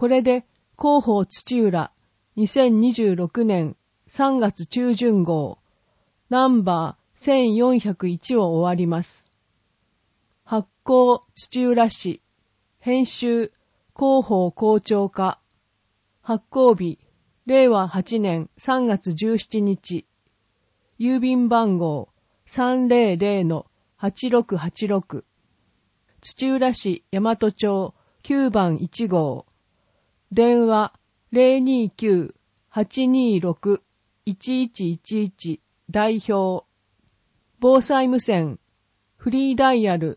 これで広報土浦2026年3月中旬号ナンバー1401を終わります。発行土浦市、編集広報校長課、発行日令和8年3月17日、郵便番号300-8686、土浦市大和町9番1号、電話029-826-1111代表、防災無線、フリーダイヤル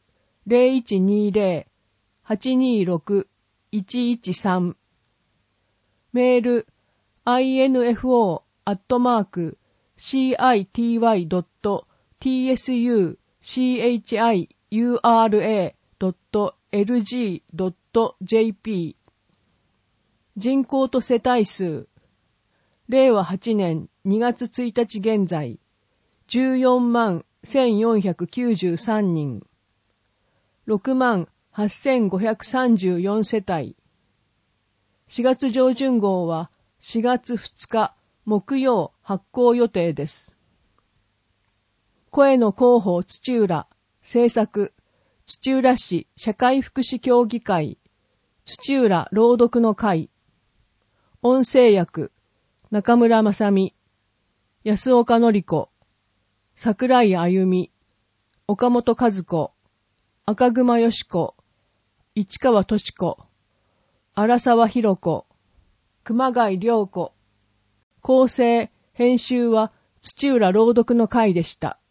0120-826-113、メール、info@city-chiura.lg.jp。 人口と世帯数、令和8年2月1日現在、141493人、68534世帯。4月上旬号は4月2日木曜発行予定です。声の広報土浦、制作、土浦市社会福祉協議会、土浦朗読の会、音声役、中村正美、安岡典子、桜井あゆみ、岡本和子、赤熊よし子、市川とし子、荒沢ひろ子、熊谷良子。構成、編集は土浦朗読の会でした。